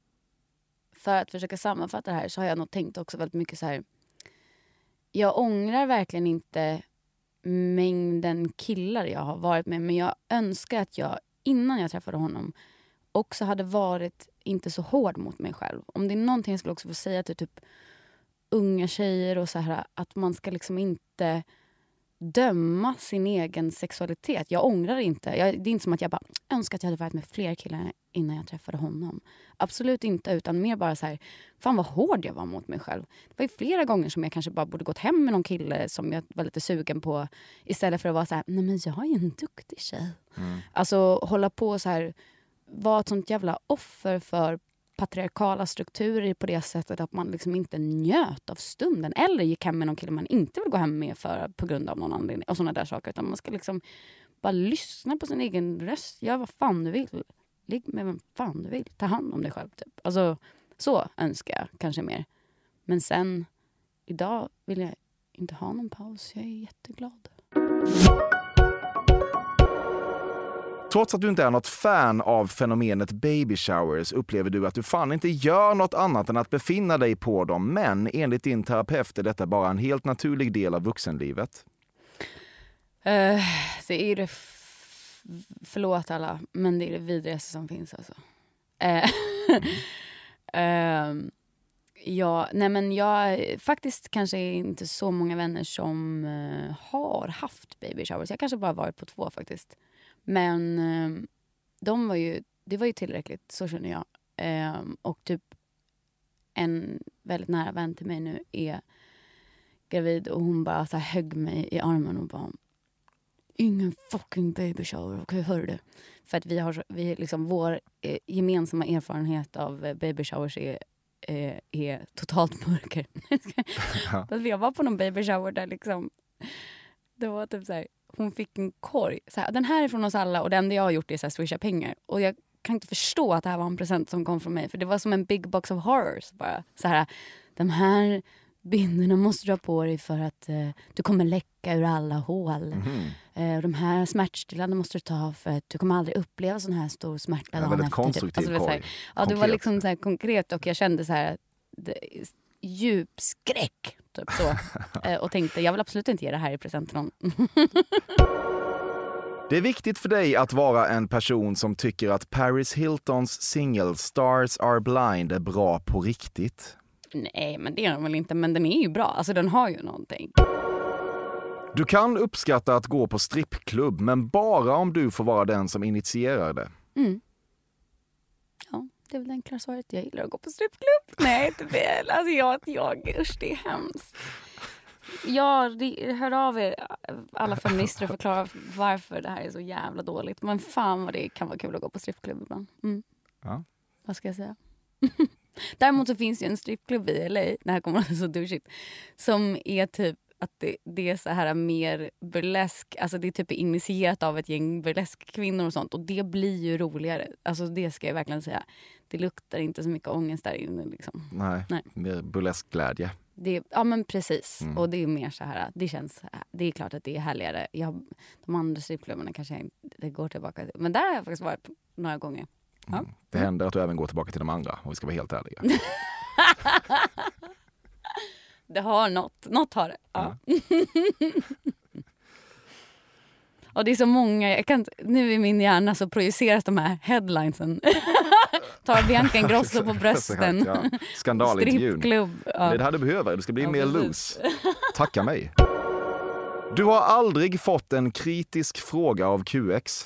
för att försöka sammanfatta det här så har jag nog tänkt också väldigt mycket så här. Jag ångrar verkligen inte mängden killar jag har varit med. Men jag önskar att jag innan jag träffade honom också hade varit inte så hård mot mig själv. Om det är någonting jag skulle också få säga till typ unga tjejer och så här. Att man ska liksom inte döma sin egen sexualitet. Jag ångrar inte. Jag, det är inte som att jag bara önskar att jag hade varit med fler killar innan jag träffade honom. Absolut inte, utan mer bara så här, fan vad hård jag var mot mig själv. Det var ju flera gånger som jag kanske bara borde gått hem med någon kille som jag var lite sugen på istället för att vara så här, nej men jag är en duktig tjej. Mm. Alltså hålla på så här, vara ett sånt jävla offer för patriarkala strukturer på det sättet att man liksom inte njöt av stunden eller gick hem med någon kille man inte vill gå hem med för på grund av någon anledning och sådana där saker, utan man ska liksom bara lyssna på sin egen röst, gör vad fan du vill, ligg med vem fan du vill, ta hand om dig själv typ. Alltså så önskar jag kanske mer, men sen idag vill jag inte ha någon paus, jag är jätteglad. Trots att du inte är något fan av fenomenet baby showers upplever du att du fan inte gör något annat än att befinna dig på dem. Men enligt din terapeut är detta bara en helt naturlig del av vuxenlivet. Uh, det är det, f- förlåt alla, men det är det vidrigaste som finns alltså. Uh, uh, ja, nej men jag faktiskt kanske inte så många vänner som uh, har haft baby showers. Jag kanske bara varit på två faktiskt. Men eh, de var ju, det var ju tillräckligt, så känner jag. Eh, och typ en väldigt nära vän till mig nu är gravid och hon bara så här högg mig i armen och bara, ingen fucking baby shower, okej, okay, hör du det? För att vi har, vi liksom, vår eh, gemensamma erfarenhet av eh, baby showers är, eh, är totalt mörker. Ja. Jag var på någon baby shower där liksom, det var typ så här, hon fick en korg. Så här, den här är från oss alla och det enda jag har gjort är att swisha pengar. Och jag kan inte förstå att det här var en present som kom från mig. För det var som en big box of horrors. Bara. Så här, de här bindorna måste du ha på dig för att eh, du kommer läcka ur alla hål. Mm-hmm. Eh, de här smärtstillande måste du ta för att du kommer aldrig uppleva sån här stor smärta. Det var väldigt konstruktiv typ. Alltså, korg. Ja, det var liksom så här konkret och jag kände så här det, djup skräck. Typ så. eh, och tänkte, jag vill absolut inte ge det här i present till någon. Det är viktigt för dig att vara en person som tycker att Paris Hiltons singel Stars Are Blind är bra på riktigt. Nej, men det är den väl inte. Men den är ju bra. Alltså den har ju någonting. Du kan uppskatta att gå på strippklubb, men bara om du får vara den som initierar det. Mm. Ja, det är väl det enkla svaret. Jag gillar att gå på strippklubb. Nej, inte väl. Alltså jag, jag, usch, det är hemskt. Ja, det, hör av er alla feminister och förklara varför det här är så jävla dåligt. Men fan vad det kan vara kul att gå på strippklubb ibland. Mm. Ja. Vad ska jag säga? Däremot så finns det ju en strippklubb i L A, det här kommer att vara så douchigt, som är typ att det, det är så här mer burlesk, alltså det är typ initierat av ett gäng burleskkvinnor och sånt, och det blir ju roligare. Alltså det ska jag verkligen säga. Det luktar inte så mycket ångest där inne liksom. Nej, Nej. mer burlesk glädje. Det, ja men precis, mm. och det är mer så här, det känns, det är klart att det är härligare. Jag, de andra strippklubbarna kanske jag inte det går tillbaka till, men där har jag faktiskt varit några gånger. Ja. Mm. Det händer att du även går tillbaka till de andra, om vi ska vara helt ärliga. Det har något, något har det. Ja. Ja. Och det är så många, jag kan, nu i min hjärna så projiceras de här headlinesen. Tar Bianca Ingrosso på brösten. Ja. Skandalintervjun. Strippklubb. Ja. Det är det här du behöver, du ska bli ja, mer loose. Tacka mig. Du har aldrig fått en kritisk fråga av Q X?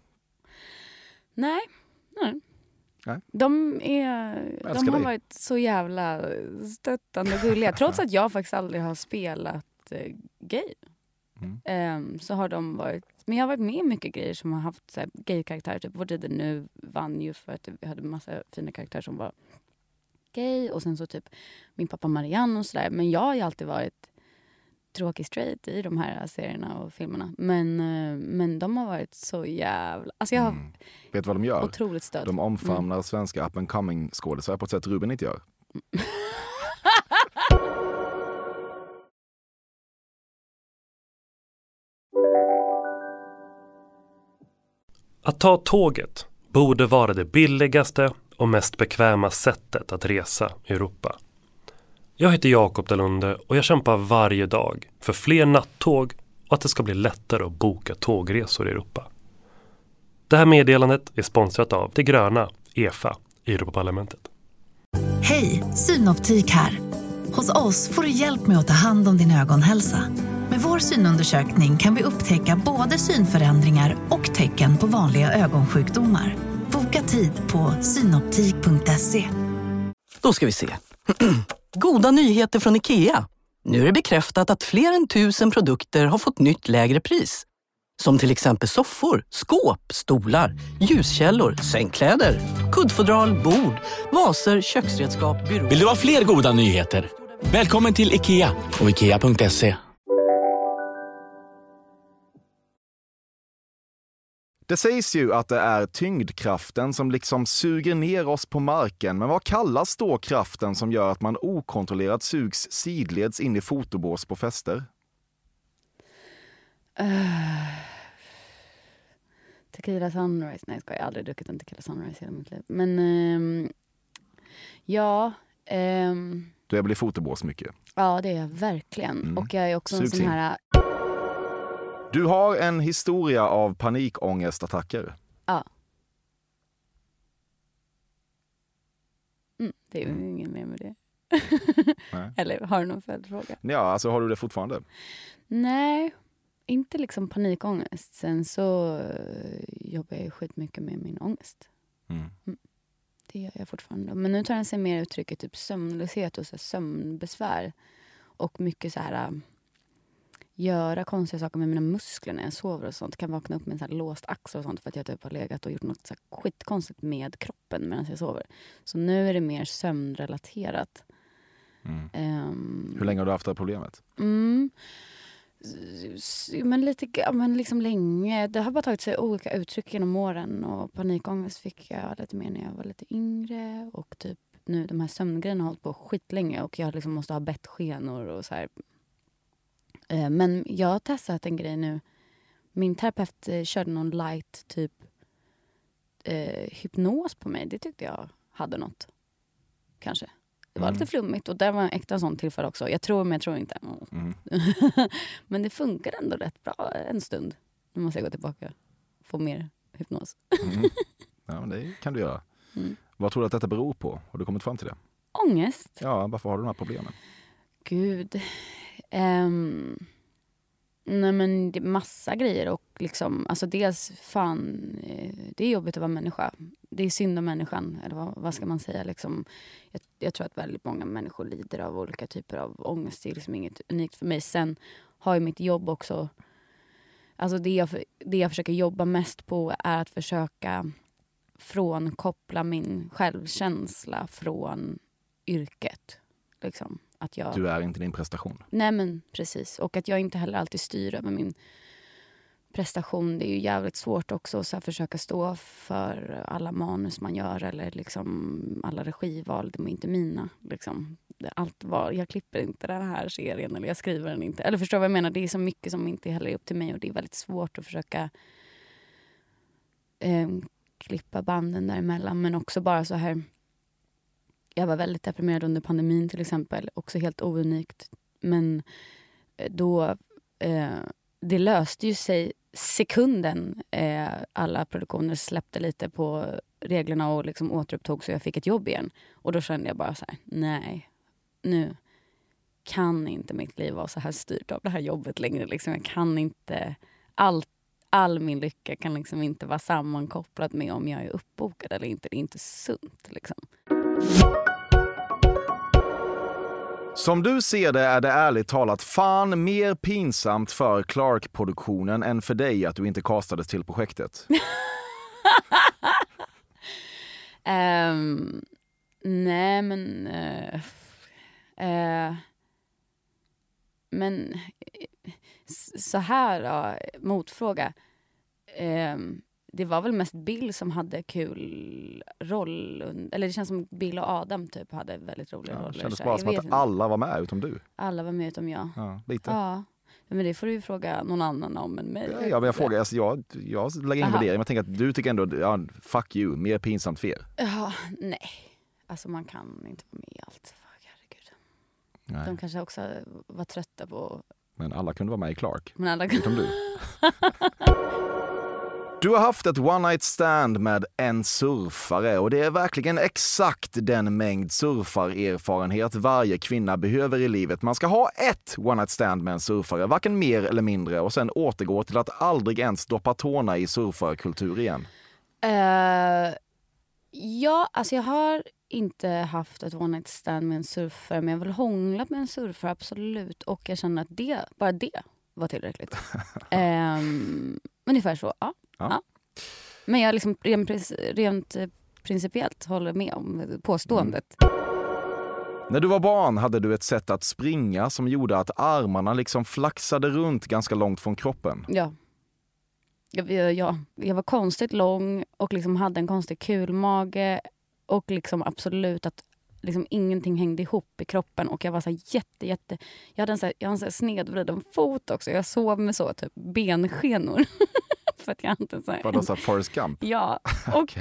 Nej, nej. Nej. De, är, de har dig. varit så jävla stöttande och gulliga. Trots att jag faktiskt aldrig har spelat eh, gay. Mm. Um, så har de varit... Men jag har varit med i mycket grejer som har haft så här, gay-karaktärer. Typ Vår tid nu vann ju för att vi hade en massa fina karaktärer som var gay. Och sen så typ min pappa Marianne och sådär. Men jag har ju alltid varit tråkig straight i de här serierna och filmerna. Men, uh, men de har varit så jävla... Alltså jag har mm. Vet vad de gör? Otroligt stöd. De omfamnar mm. svenska up and coming skådespelare på ett sätt Ruben inte gör. Att ta tåget borde vara det billigaste och mest bekväma sättet att resa i Europa. Jag heter Jakob Dalunde och jag kämpar varje dag för fler nattåg och att det ska bli lättare att boka tågresor i Europa. Det här meddelandet är sponsrat av det gröna E F A i Europaparlamentet. Hej, Synoptik här. Hos oss får du hjälp med att ta hand om din ögonhälsa. Med vår synundersökning kan vi upptäcka både synförändringar och tecken på vanliga ögonsjukdomar. Boka tid på synoptik punkt se. Då ska vi se. Goda nyheter från IKEA. Nu är det bekräftat att fler än tusen produkter har fått nytt lägre pris. Som till exempel soffor, skåp, stolar, ljuskällor, sängkläder, kuddfodral, bord, vaser, köksredskap, byråer. Vill du ha fler goda nyheter? Välkommen till IKEA och ikea punkt se. Det sägs ju att det är tyngdkraften som liksom suger ner oss på marken. Men vad kallas då kraften som gör att man okontrollerat sugs sidleds in i fotobås på fester? Uh, tequila Sunrise. Nej, jag har aldrig druckit en Tequila Sunrise i hela mitt liv. Men um, ja... Um, du är väl i fotobås mycket? Ja, det är jag verkligen. Mm. Och jag är också Sugs en sån här... Du har en historia av panikångestattacker. Ja. Mm, det är ju mm. ingen mer med det. Eller har du någon följdfråga? Ja, alltså har du det fortfarande? Nej, inte liksom panikångest. Sen så jobbar jag skitmycket med min ångest. Mm. Mm. Det gör jag fortfarande. Men nu tar den sig mer uttrycket typ sömnlöshet och så sömnbesvär. Och mycket så här... göra konstiga saker med mina muskler när jag sover och sånt. Kan vakna upp med en så här låst axel och sånt för att jag typ har legat och gjort något så här skitkonstigt med kroppen medan jag sover. Så nu är det mer sömnrelaterat. Mm. Um, Hur länge har du haft det här problemet? Mm, men lite ja, men liksom länge. Det har bara tagit sig olika uttryck genom åren och panikångest fick jag lite mer när jag var lite yngre och typ nu de här sömngrejerna har hållit på skitlänge och jag liksom måste ha bettskenor och så här. Men jag har testat en grej nu. Min terapeut eh, körde någon light typ eh, hypnos på mig. Det tyckte jag hade något. Kanske. Det var mm. lite flummigt och det var en äkta sån tillfälle också. Jag tror men jag tror inte. Mm. Men det funkar ändå rätt bra en stund. Nu måste jag gå tillbaka. Få mer hypnos. Mm. Ja, men det kan du göra. Mm. Vad tror du att detta beror på? Har du kommit fram till det? Ångest. Ja, varför har du de här problemen? Gud... Um, nej men det är massa grejer och liksom, alltså dels fan det är jobbigt att vara människa. Det är synd om människan, eller vad, vad ska man säga liksom. Jag, jag tror att väldigt många människor lider av olika typer av ångest. Det är liksom inget unikt för mig. Sen har jag mitt jobb också. Alltså det jag, det jag försöker jobba mest på är att försöka frånkoppla min självkänsla från yrket. Liksom. Att jag... Du är inte din prestation. Nej men precis. Och att jag inte heller alltid styr över min prestation. Det är ju jävligt svårt också så att försöka stå för alla manus man gör eller liksom alla regival. De är inte mina. Liksom. Allt var, jag klipper inte den här serien eller jag skriver den inte. Eller förstår vad jag menar? Det är så mycket som inte heller är upp till mig och det är väldigt svårt att försöka eh, klippa banden däremellan. Men också bara så här. Jag var väldigt deprimerad under pandemin till exempel. Också helt ounikt. Men då eh, det löste ju sig sekunden eh, alla produktioner släppte lite på reglerna och liksom återupptog så jag fick ett jobb igen. Och då kände jag bara så här, nej, nu kan inte mitt liv vara så här styrt av det här jobbet längre. Liksom. Jag kan inte, all, all min lycka kan liksom inte vara sammankopplad med om jag är uppbokad eller inte. Det är inte sunt liksom. Som du ser det är det ärligt talat fan mer pinsamt för Clark-produktionen än för dig att du inte kastades till projektet. um, nej men uh, uh, men så här då, motfråga. Um, det var väl mest Bill som hade kul roll. Eller det känns som Bill och Adam typ hade väldigt roliga ja, roller. Det kändes så bara jag som att alla var med utom du. Alla var med utom jag. Ja, lite. Ja. Men det får du ju fråga någon annan om än mig. Ja, ja men jag frågar, alltså, jag, jag lägger in värdering. Jag tänker att du tycker ändå, ja, fuck you, mer pinsamt för er. Ja, nej. Alltså man kan inte vara med i allt. Herregud. Nej. De kanske också var trötta på... Men alla kunde vara med i Clark. Men alla kunde... Utom du. Du har haft ett one night stand med en surfare och det är verkligen exakt den mängd surfarerfarenhet varje kvinna behöver i livet. Man ska ha ett one night stand med en surfare, varken mer eller mindre, och sen återgå till att aldrig ens doppa tårna i surfarkultur igen. Uh, ja, alltså jag har inte haft ett one night stand med en surfare, men jag har väl hånglat med en surfare, absolut. Och jag känner att det, bara det var tillräckligt. um, ungefär så, ja. Ja. Ja. Men jag liksom rent, rent principiellt håller med om påståendet. Mm. När du var barn hade du ett sätt att springa som gjorde att armarna liksom flaxade runt ganska långt från kroppen. Ja. Jag, jag, jag var konstigt lång och liksom hade en konstig kulmage och liksom absolut att liksom ingenting hängde ihop i kroppen och jag var så här jätte jätte jag hade en så här, jag hade en så här snedvriden fot också. Jag sov med så typ benskenor. För att jag inte så här... Var det så här Forrest Gump? Ja. Och,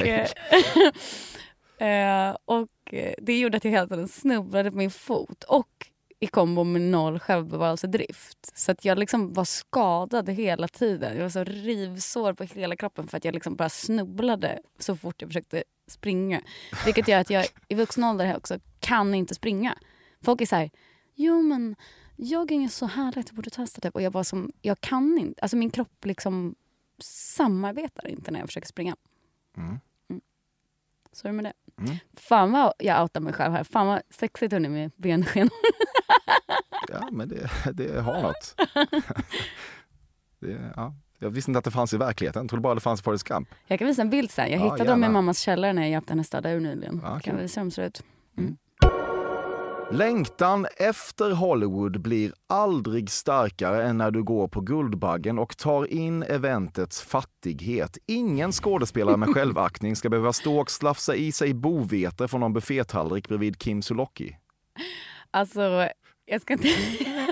eh, och det gjorde att jag hela tiden snubblade på min fot. Och i kombo med noll självbevarelsedrift. Så att jag liksom var skadad hela tiden. Jag var så rivsår på hela kroppen för att jag liksom bara snubblade så fort jag försökte springa. Vilket gör att jag i vuxen ålder här också kan inte springa. Folk är så här, jo men jogging är så härligt, du borde testa typ. Och jag bara som, jag kan inte. Alltså min kropp liksom samarbetar inte när jag försöker springa. Mm. Mm. Så är det med det. Mm. Fan vad jag outar mig själv här. Fan vad sexigt hörni med bensken. Ja, men det, det har något. det, ja. Jag visste inte att det fanns i verkligheten. Jag trodde bara det fanns i Forrest Gump. Jag kan visa en bild sen. Jag ja, hittade gärna. dem i mammas källare när jag hjälpte henne städa ur nyligen. Ja, kan vi se hur de ser ut. Mm. Längtan efter Hollywood blir aldrig starkare än när du går på Guldbaggen och tar in eventets fattighet. Ingen skådespelare med självaktning ska behöva stå och slafsa i sig bovete från någon buffétallrik bredvid Kim Sulocki. Alltså, jag ska inte...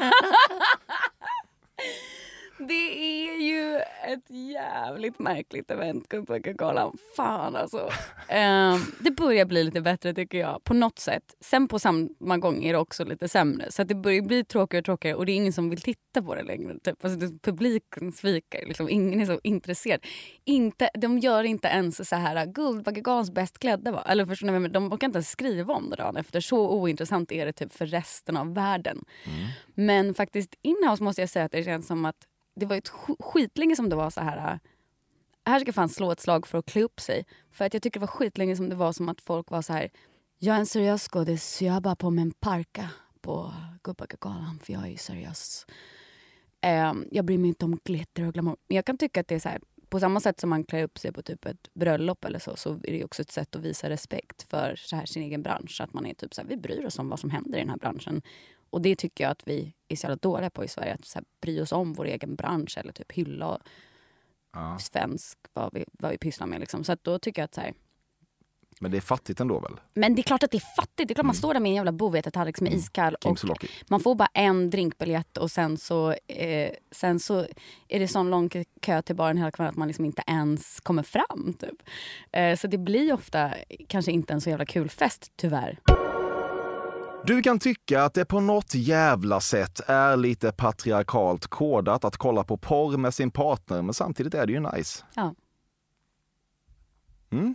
Det är ju ett jävligt märkligt event, Guldbaggegalan. Fan alltså. Um, det börjar bli lite bättre tycker jag, på något sätt. Sen på samma gång är det också lite sämre. Så att det börjar bli tråkigare och tråkigare och det är ingen som vill titta på det längre. Typ. Alltså, publiken svikar, liksom. Ingen är så intresserad. Inte, de gör inte ens så här Guldbaggegalans bäst klädda var. Eller förstår ni, de kan inte ens skriva om det dagen efter. Så ointressant är det typ för resten av världen. Mm. Men faktiskt inhouse måste jag säga att det känns som att det var ett skitlänge som det var så här. Här ska fan slå ett slag för att klä upp sig. För att jag tycker det var skitlänge som det var som att folk var så här. Jag är en seriös skådis så jag bara på med en parka på Guldbaggegalan för jag är ju seriös. Um, jag bryr mig inte om glitter och glamour. Men jag kan tycka att det är så här på samma sätt som man klär upp sig på typ ett bröllop eller så, så är det också ett sätt att visa respekt för så här sin egen bransch. Att man är typ så här, vi bryr oss om vad som händer i den här branschen. Och det tycker jag att vi är så jävla dåliga på i Sverige. Att så här, bry oss om vår egen bransch eller typ hylla ja. svensk, vad vi, vad vi pysslar med. Liksom. Så att då tycker jag att så här... Men det är fattigt ändå väl? Men det är klart att det är fattigt. Det är klart mm. man står där med en jävla bovetetallrik som är iskall. Och man får bara en drinkbiljett och sen så, eh, sen så är det sån lång kö till baren hela kvällen att man liksom inte ens kommer fram. Typ. Eh, så det blir ofta kanske inte en så jävla kul fest, tyvärr. Du kan tycka att det på något jävla sätt är lite patriarkalt kodat att kolla på porr med sin partner, men samtidigt är det ju nice. Ja. Mm.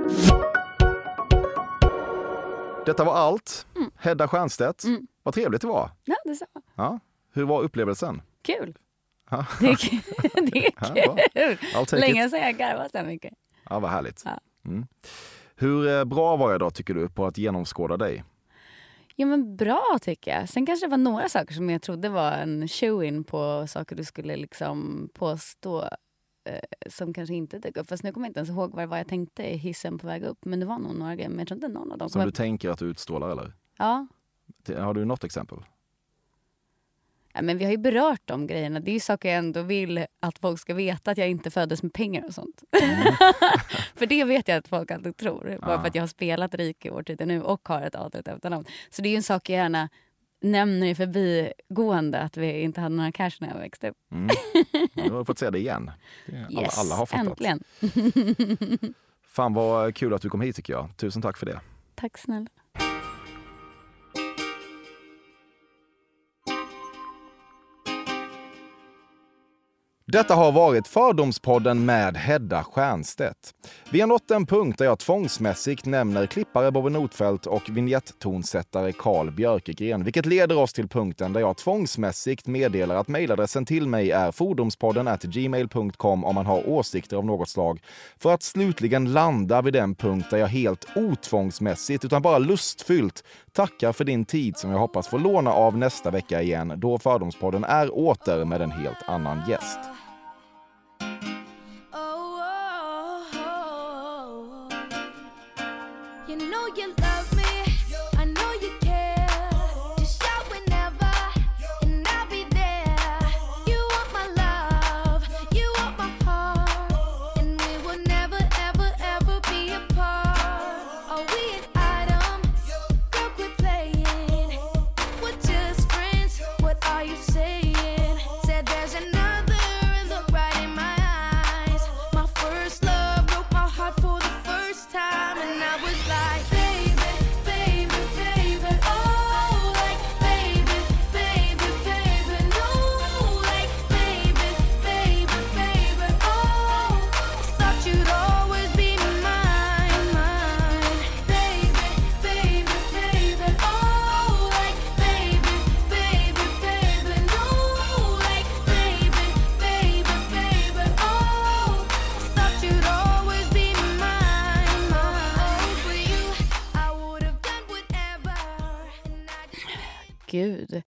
Detta var allt. Mm. Hedda Stiernstedt. Mm. Vad trevligt det var. Ja, detsamma. Ja. Hur var upplevelsen? Kul. Ja. Det är kul. Det är kul. Länge sedan jag garvar så mycket. Ja, vad härligt. Ja. Mm. Hur bra var jag då, tycker du, på att genomskåda dig? Ja, men bra tycker jag. Sen kanske det var några saker som jag trodde var en show-in på saker du skulle liksom påstå eh, som kanske inte dök upp. Fast nu kommer jag inte ens ihåg vad, vad jag tänkte i hissen på väg upp. Men det var nog några grejer, men jag tror inte någon av dem. Som var... du tänker att du utstrålar, eller? Ja. Har du något exempel? Ja, men vi har ju berört de grejerna. Det är ju saker jag ändå vill att folk ska veta, att jag inte föddes med pengar och sånt. Mm. För det vet jag att folk alltid tror. Bara ja. för att jag har spelat rik i årtiden nu och har ett adligt efternamn. Så det är ju en sak jag gärna nämner i förbigående, att vi inte hade några cash när jag växte upp. Mm. Ja, du har fått säga det igen. Alla, yes, alla har fattat. Äntligen. Fan vad kul att du kom hit, tycker jag. Tusen tack för det. Tack snälla. Detta har varit Fördomspodden med Hedda Stiernstedt. Vi har nått en punkt där jag tvångsmässigt nämner klippare Bobby Notfeldt och vignetttonsättare Carl Björkegren, vilket leder oss till punkten där jag tvångsmässigt meddelar att mejladressen till mig är fordomspodden at gmail punkt com om man har åsikter av något slag, för att slutligen landa vid den punkt där jag helt otvångsmässigt utan bara lustfyllt tackar för din tid som jag hoppas få låna av nästa vecka igen, då Fördomspodden är åter med en helt annan gäst. Gud.